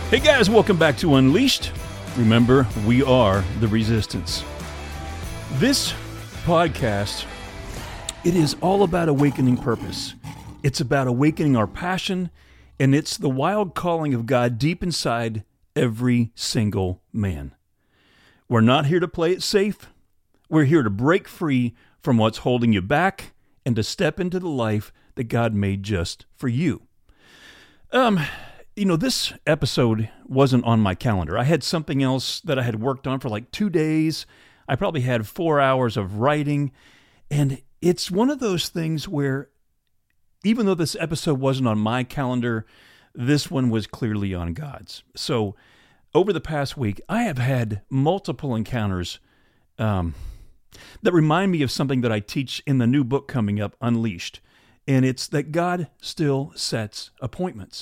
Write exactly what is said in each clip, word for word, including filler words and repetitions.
Hey guys, welcome back to Unleashed. Remember, we are the resistance. This podcast, it is all about awakening purpose. It's about awakening our passion, and it's the wild calling of God deep inside every single man. We're not here to play it safe. We're here to break free from what's holding you back and to step into the life that God made just for you. Um... You know, this episode wasn't on my calendar. I had something else that I had worked on for like two days. I probably had four hours of writing. And it's one of those things where, even though this episode wasn't on my calendar, this one was clearly on God's. So over the past week, I have had multiple encounters um, that remind me of something that I teach in the new book coming up, Unleashed. And it's that God still sets appointments.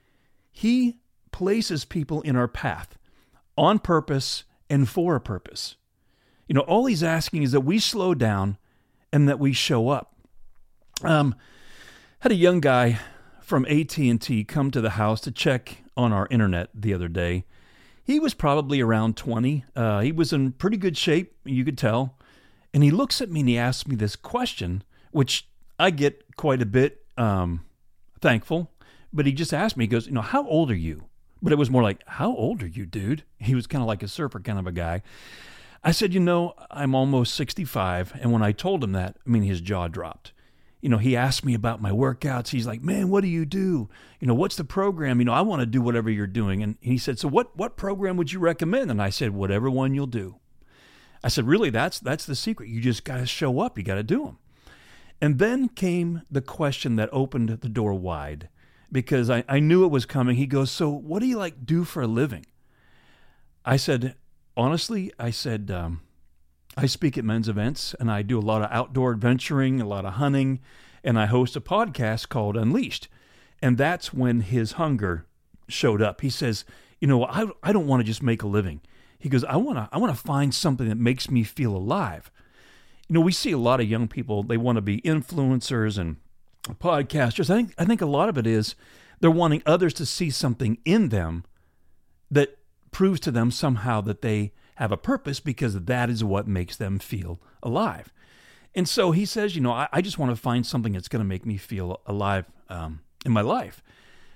He places people in our path on purpose and for a purpose. You know, all he's asking is that we slow down and that we show up. Um, had a young guy from A T and T come to the house to check on our internet the other day. He was probably around twenty. Uh, he was in pretty good shape, you could tell. And he looks at me and he asks me this question, which I get quite a bit um, thankful. But he just asked me, he goes, you know, how old are you? But it was more like, how old are you, dude? He was kind of like a surfer kind of a guy. I said, you know, I'm almost sixty-five. And when I told him that, I mean, his jaw dropped. You know, he asked me about my workouts. He's like, man, what do you do? You know, what's the program? You know, I want to do whatever you're doing. And he said, so what, what program would you recommend? And I said, whatever one you'll do. I said, really, that's, that's the secret. You just got to show up. You got to do them. And then came the question that opened the door wide. Because I, I knew it was coming. He goes, so what do you like do for a living? I said, honestly, I said, um, I speak at men's events and I do a lot of outdoor adventuring, a lot of hunting, and I host a podcast called Unleashed. And that's when his hunger showed up. He says, you know, I, I don't want to just make a living. He goes, I want to I want to find something that makes me feel alive. You know, we see a lot of young people, they want to be influencers and podcasters. I think I think a lot of it is they're wanting others to see something in them that proves to them somehow that they have a purpose, because that is what makes them feel alive. And so he says, you know, I, I just want to find something that's going to make me feel alive um, in my life.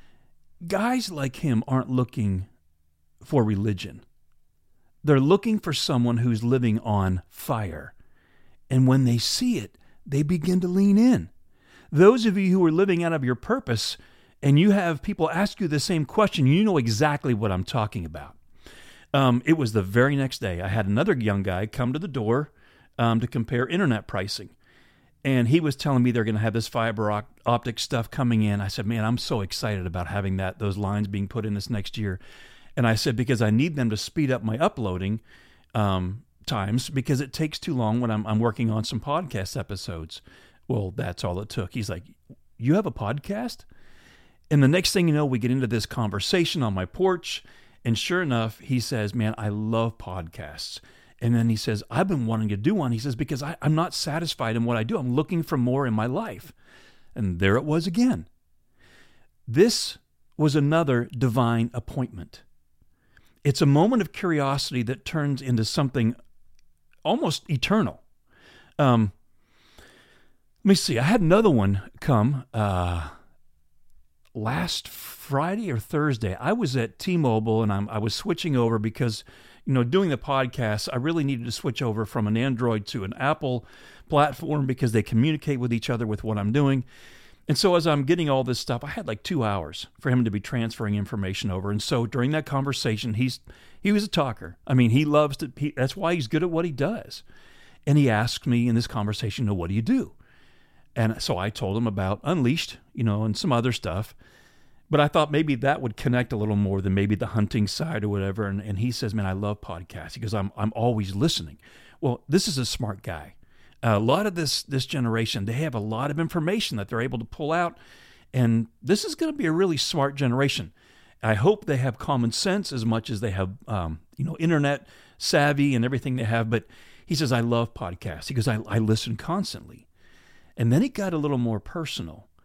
Guys like him aren't looking for religion. They're looking for someone who's living on fire. And when they see it, they begin to lean in. Those of you who are living out of your purpose and you have people ask you the same question, you know exactly what I'm talking about. Um, it was the very next day. I had another young guy come to the door um, to compare internet pricing. And he was telling me they're going to have this fiber optic stuff coming in. I said, man, I'm so excited about having that those lines being put in this next year. And I said, because I need them to speed up my uploading um, times, because it takes too long when I'm, I'm working on some podcast episodes. Well, that's all it took. He's like, you have a podcast? And the next thing you know, we get into this conversation on my porch. And sure enough, he says, man, I love podcasts. And then he says, I've been wanting to do one. He says, because I, I'm not satisfied in what I do. I'm looking for more in my life. And there it was again. This was another divine appointment. It's a moment of curiosity that turns into something almost eternal. Um, Let me see. I had another one come uh, last Friday or Thursday. I was at T-Mobile and I'm, I was switching over because, you know, doing the podcast, I really needed to switch over from an Android to an Apple platform because they communicate with each other with what I'm doing. And so as I'm getting all this stuff, I had like two hours for him to be transferring information over. And so during that conversation, he's he was a talker. I mean, he loves to, he, that's why he's good at what he does. And he asked me in this conversation, you know, what do you do? And so I told him about Unleashed, you know, and some other stuff. But I thought maybe that would connect a little more than maybe the hunting side or whatever. And, and he says, man, I love podcasts. He goes, I'm I'm always listening. Well, this is a smart guy. Uh, a lot of this this generation, they have a lot of information that they're able to pull out. And this is going to be a really smart generation. I hope they have common sense as much as they have, um, you know, internet savvy and everything they have. But he says, I love podcasts. He goes, I, I listen constantly. And then it got a little more personal.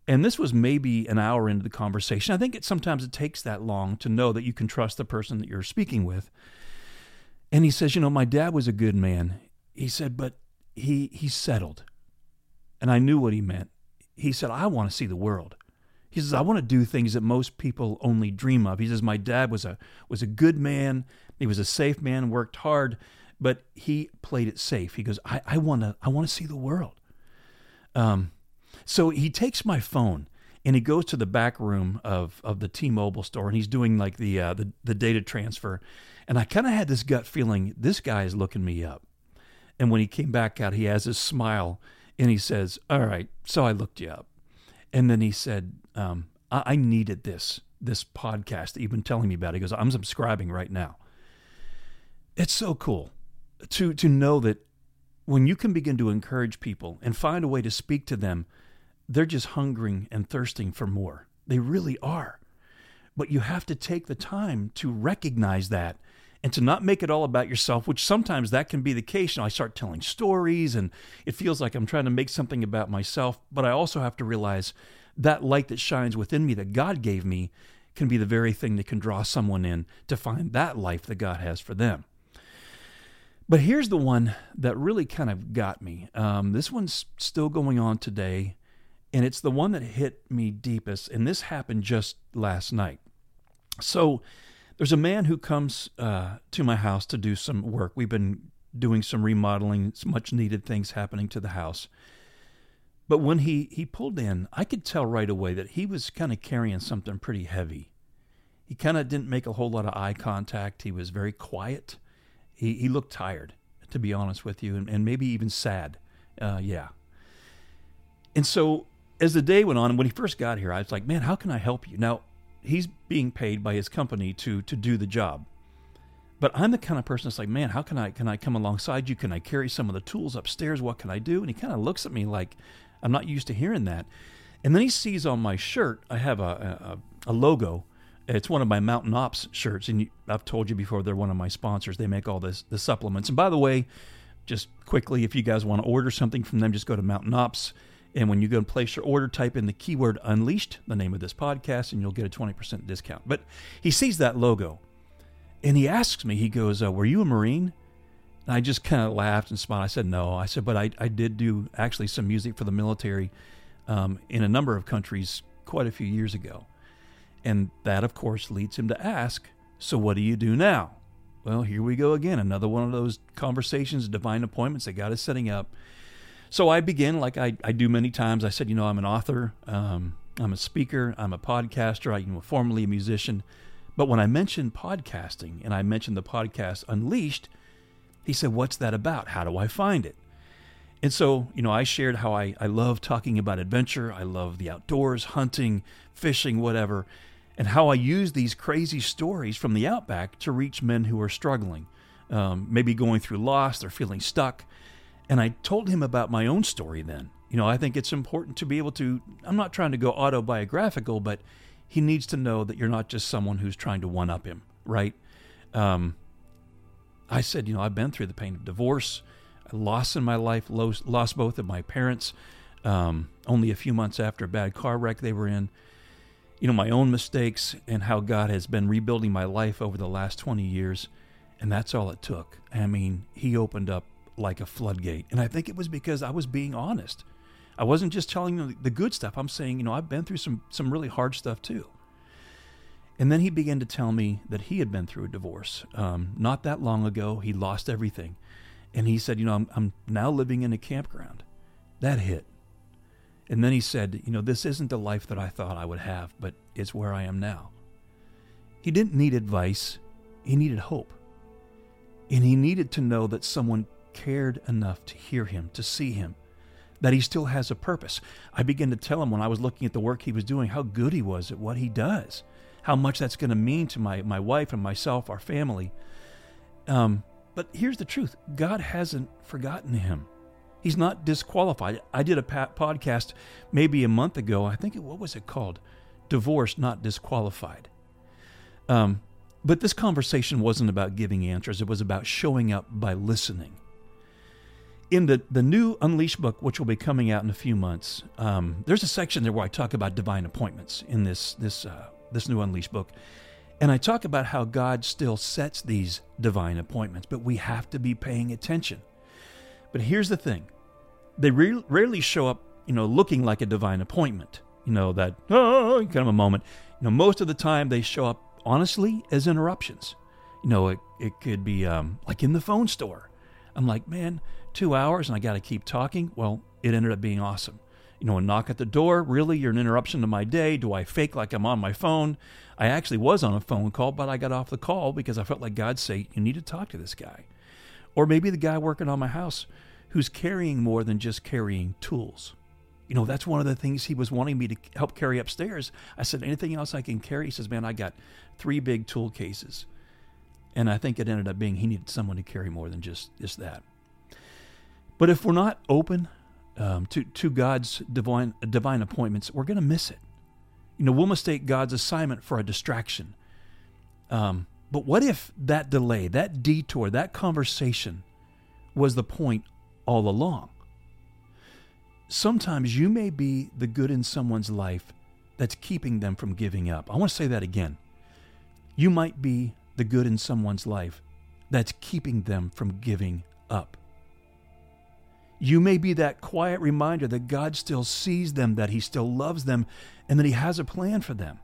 And this was maybe an hour into the conversation. I think it sometimes it takes that long to know that you can trust the person that you're speaking with. And he says, you know, my dad was a good man. He said, but he he settled. And I knew what he meant. He said, I want to see the world. He says, I want to do things that most people only dream of. He says, my dad was a was a good man. He was a safe man, worked hard, but he played it safe. He goes, I, I want to I want to see the world. Um, so he takes my phone and he goes to the back room of, of the T-Mobile store, and he's doing like the uh, the, the data transfer. And I kind of had this gut feeling, this guy is looking me up. And when he came back out, he has this smile, and he says, all right, so I looked you up. And then he said, um, I, I needed this, this podcast that you've been telling me about. He goes, I'm subscribing right now. It's so cool to to know that when you can begin to encourage people and find a way to speak to them, they're just hungering and thirsting for more. They really are. But you have to take the time to recognize that and to not make it all about yourself, which sometimes that can be the case. You know, I start telling stories and it feels like I'm trying to make something about myself, but I also have to realize that light that shines within me that God gave me can be the very thing that can draw someone in to find that life that God has for them. But here's the one that really kind of got me. Um, this one's still going on today, and it's the one that hit me deepest, and this happened just last night. So there's a man who comes uh, to my house to do some work. We've been doing some remodeling, some much needed things happening to the house. But when he, he pulled in, I could tell right away that he was kind of carrying something pretty heavy. He kind of didn't make a whole lot of eye contact. He was very quiet. He he looked tired, to be honest with you, and, and maybe even sad. Uh, yeah. And so as the day went on, and when he first got here, I was like, man, how can I help you? Now, he's being paid by his company to to do the job. But I'm the kind of person that's like, man, how can I can I come alongside you? Can I carry some of the tools upstairs? What can I do? And he kind of looks at me like, I'm not used to hearing that. And then he sees on my shirt, I have a a, a logo. It's one of my Mountain Ops shirts, and you, I've told you before, they're one of my sponsors. They make all this the supplements. And by the way, just quickly, if you guys want to order something from them, just go to Mountain Ops. And when you go and place your order, type in the keyword Unleashed, the name of this podcast, and you'll get a twenty percent discount. But he sees that logo, and he asks me, he goes, uh, were you a Marine? And I just kind of laughed and smiled. I said, no. I said, but I, I did do actually some music for the military um, in a number of countries quite a few years ago. And that, of course, leads him to ask, so what do you do now? Well, here we go again. Another one of those conversations, divine appointments that God is setting up. So I begin like I, I do many times. I said, you know, I'm an author. Um, I'm a speaker. I'm a podcaster. I'm formerly a musician. But when I mentioned podcasting and I mentioned the podcast Unleashed, he said, what's that about? How do I find it? And so, you know, I shared how I, I love talking about adventure. I love the outdoors, hunting, fishing, whatever, and how I use these crazy stories from the outback to reach men who are struggling, um, maybe going through loss, they're feeling stuck. And I told him about my own story then. You know, I think it's important to be able to, I'm not trying to go autobiographical, but he needs to know that you're not just someone who's trying to one-up him, right? Um, I said, you know, I've been through the pain of divorce, loss in my life, lost, lost both of my parents, um, only a few months after a bad car wreck they were in. You know, my own mistakes and how God has been rebuilding my life over the last twenty years. And that's all it took. I mean, he opened up like a floodgate. And I think it was because I was being honest. I wasn't just telling him the good stuff. I'm saying, you know, I've been through some, some really hard stuff too. And then he began to tell me that he had been through a divorce. Um, not that long ago, he lost everything. And he said, you know, I'm, I'm now living in a campground. That hit. And then he said, you know, this isn't the life that I thought I would have, but it's where I am now. He didn't need advice. He needed hope. And he needed to know that someone cared enough to hear him, to see him, that he still has a purpose. I began to tell him when I was looking at the work he was doing, how good he was at what he does, how much that's going to mean to my, my wife and myself, our family. Um, but here's the truth. God hasn't forgotten him. He's not disqualified. I did a podcast maybe a month ago. I think, it, what was it called? Divorce, Not Disqualified. Um, but this conversation wasn't about giving answers. It was about showing up by listening. In the, the new Unleashed book, which will be coming out in a few months, um, there's a section there where I talk about divine appointments in this this uh, this new Unleashed book. And I talk about how God still sets these divine appointments, but we have to be paying attention. But here's the thing. They re- rarely show up, you know, looking like a divine appointment. You know, that, oh, kind of a moment. You know, most of the time they show up, honestly, as interruptions. You know, it, it could be um, like in the phone store. I'm like, man, two hours and I got to keep talking. Well, it ended up being awesome. You know, a knock at the door, really, you're an interruption to my day. Do I fake like I'm on my phone? I actually was on a phone call, but I got off the call because I felt like God say, you need to talk to this guy. Or maybe the guy working on my house who's carrying more than just carrying tools. You know, that's one of the things he was wanting me to help carry upstairs. I said, anything else I can carry? He says, man, I got three big tool cases. And I think it ended up being he needed someone to carry more than just, just that. But if we're not open um, to, to God's divine, divine appointments, we're going to miss it. You know, we'll mistake God's assignment for a distraction. Um, but what if that delay, that detour, that conversation was the point all along? Sometimes you may be the good in someone's life that's keeping them from giving up. I want to say that again. You might be the good in someone's life that's keeping them from giving up. You may be that quiet reminder that God still sees them, that he still loves them, and that he has a plan for them.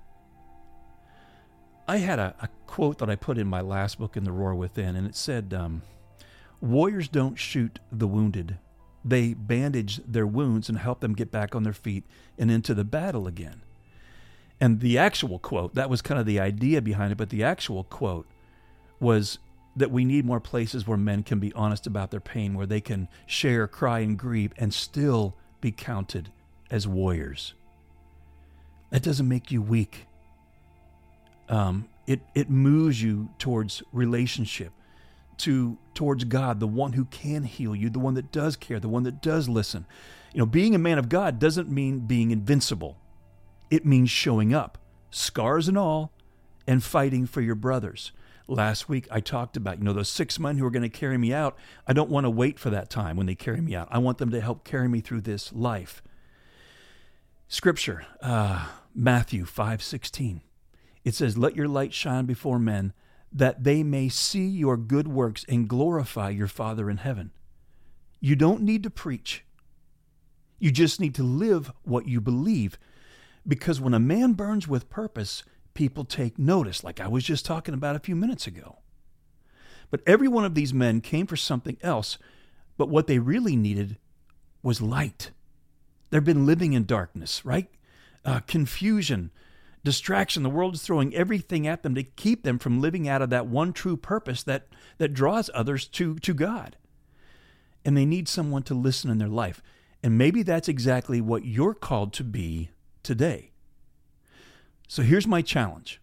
I had a, a quote that I put in my last book, In the Roar Within, and it said, um, warriors don't shoot the wounded. They bandage their wounds and help them get back on their feet and into the battle again. And the actual quote, that was kind of the idea behind it, but the actual quote was that we need more places where men can be honest about their pain, where they can share, cry, and grieve, and still be counted as warriors. That doesn't make you weak. Um, it it moves you towards relationship, to towards God, the one who can heal you, the one that does care, the one that does listen. You know, being a man of God doesn't mean being invincible. It means showing up, scars and all, and fighting for your brothers. Last week, I talked about, you know, those six men who are going to carry me out. I don't want to wait for that time when they carry me out. I want them to help carry me through this life. Scripture, uh, Matthew five sixteen. It says, let your light shine before men, that they may see your good works and glorify your Father in heaven. You don't need to preach. You just need to live what you believe. Because when a man burns with purpose, people take notice, like I was just talking about a few minutes ago. But every one of these men came for something else, but what they really needed was light. They've been living in darkness, right? Uh, confusion, distraction. The world is throwing everything at them to keep them from living out of that one true purpose that, that draws others to, to God. And they need someone to listen in their life. And maybe that's exactly what you're called to be today. So here's my challenge.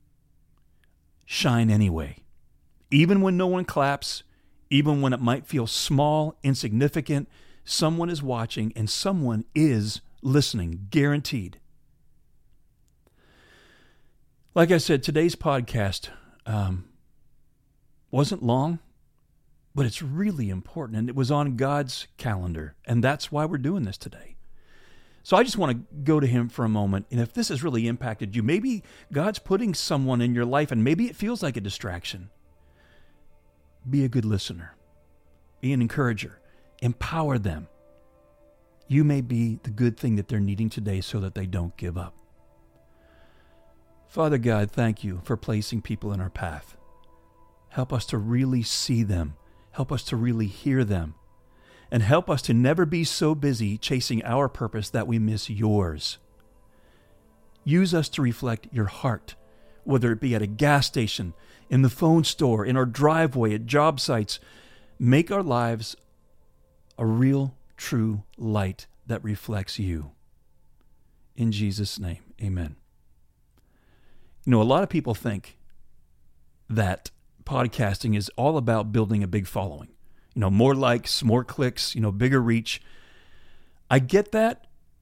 Shine anyway. Even when no one claps, even when it might feel small, insignificant, someone is watching and someone is listening, guaranteed. Like I said, today's podcast um, wasn't long, but it's really important, and it was on God's calendar, and that's why we're doing this today. So I just want to go to him for a moment, and if this has really impacted you, maybe God's putting someone in your life, and maybe it feels like a distraction. Be a good listener. Be an encourager. Empower them. You may be the good thing that they're needing today so that they don't give up. Father God, thank you for placing people in our path. Help us to really see them. Help us to really hear them. And help us to never be so busy chasing our purpose that we miss yours. Use us to reflect your heart, whether it be at a gas station, in the phone store, in our driveway, at job sites. Make our lives a real, true light that reflects you. In Jesus' name, amen. You know, a lot of people think that podcasting is all about building a big following. You know, more likes, more clicks, you know, bigger reach. I get that,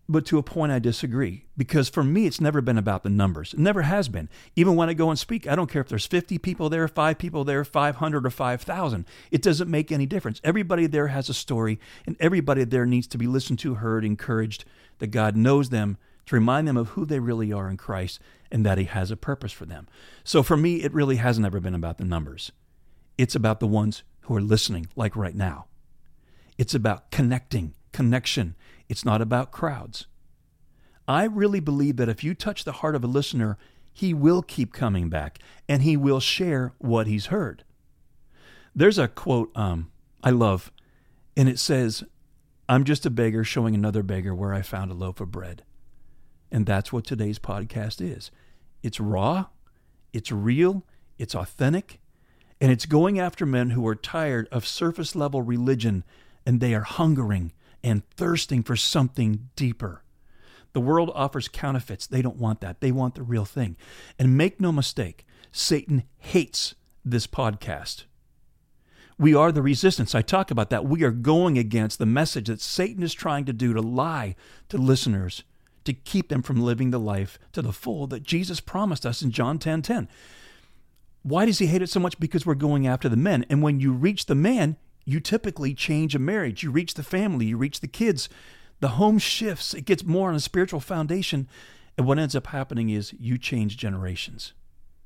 but to a point I disagree. Because for me, it's never been about the numbers. It never has been. Even when I go and speak, I don't care if there's fifty people there, five people there, five hundred or five thousand. It doesn't make any difference. Everybody there has a story, and everybody there needs to be listened to, heard, encouraged, that God knows them, to remind them of who they really are in Christ and that He has a purpose for them. So for me, it really hasn't ever been about the numbers. It's about the ones who are listening, like right now. It's about connecting, connection. It's not about crowds. I really believe that if you touch the heart of a listener, he will keep coming back and he will share what he's heard. There's a quote um, I love, and it says, "I'm just a beggar showing another beggar where I found a loaf of bread." And that's what today's podcast is. It's raw, it's real, it's authentic, and it's going after men who are tired of surface level religion, and they are hungering and thirsting for something deeper. The world offers counterfeits. They don't want that. They want the real thing. And make no mistake, Satan hates this podcast. We are the resistance. I talk about that. We are going against the message that Satan is trying to do, to lie to listeners, to keep them from living the life to the full that Jesus promised us in John ten ten. Why does he hate it so much? Because we're going after the men. And when you reach the man, you typically change a marriage. You reach the family. You reach the kids. The home shifts. It gets more on a spiritual foundation. And what ends up happening is you change generations.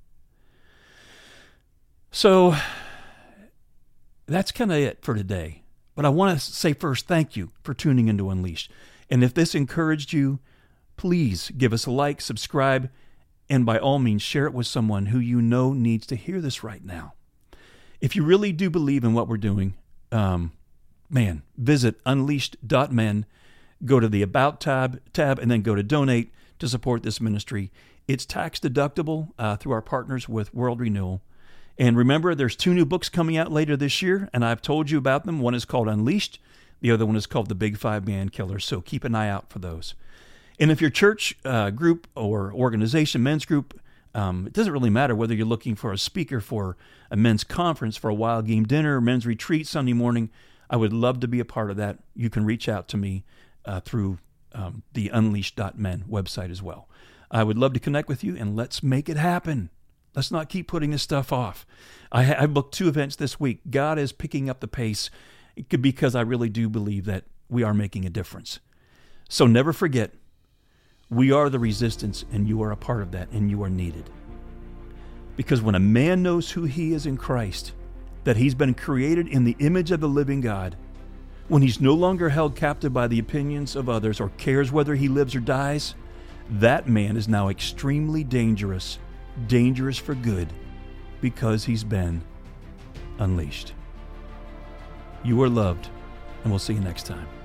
So that's kind of it for today. But I want to say first, thank you for tuning into Unleashed. And if this encouraged you, please give us a like, subscribe, and by all means, share it with someone who you know needs to hear this right now. If you really do believe in what we're doing, um, man, visit unleashed dot men, go to the About tab, tab, and then go to Donate to support this ministry. It's tax deductible uh, through our partners with World Renewal. And remember, there's two new books coming out later this year, and I've told you about them. One is called Unleashed. The other one is called The Big Five Man Killer. So keep an eye out for those. And if your church uh, group or organization, men's group, um, it doesn't really matter whether you're looking for a speaker for a men's conference, for a wild game dinner, men's retreat Sunday morning, I would love to be a part of that. You can reach out to me uh, through um, the unleashed dot men website as well. I would love to connect with you, and let's make it happen. Let's not keep putting this stuff off. I, I booked two events this week. God is picking up the pace because I really do believe that we are making a difference. So never forget, we are the resistance, and you are a part of that, and you are needed. Because when a man knows who he is in Christ, that he's been created in the image of the living God, when he's no longer held captive by the opinions of others or cares whether he lives or dies, that man is now extremely dangerous, dangerous for good, because he's been unleashed. You are loved, and we'll see you next time.